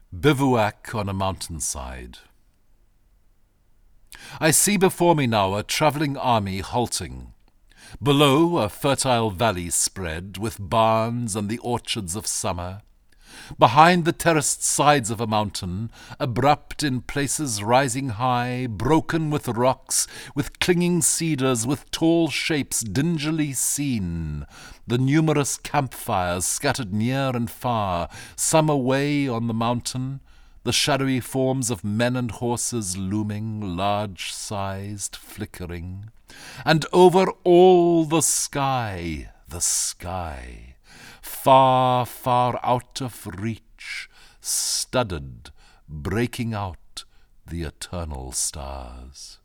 Bivouac on a mountainside. I see before me now a travelling army halting. Below, a fertile valley spread, with barns and the orchards of summer. Behind the terraced sides of a mountain, abrupt in places rising high, broken with rocks, with clinging cedars, with tall shapes dingily seen, the numerous campfires scattered near and far, some away on the mountain, the shadowy forms of men and horses looming, large-sized, flickering, and over all the sky, far, far out of reach, studded, breaking out the eternal stars.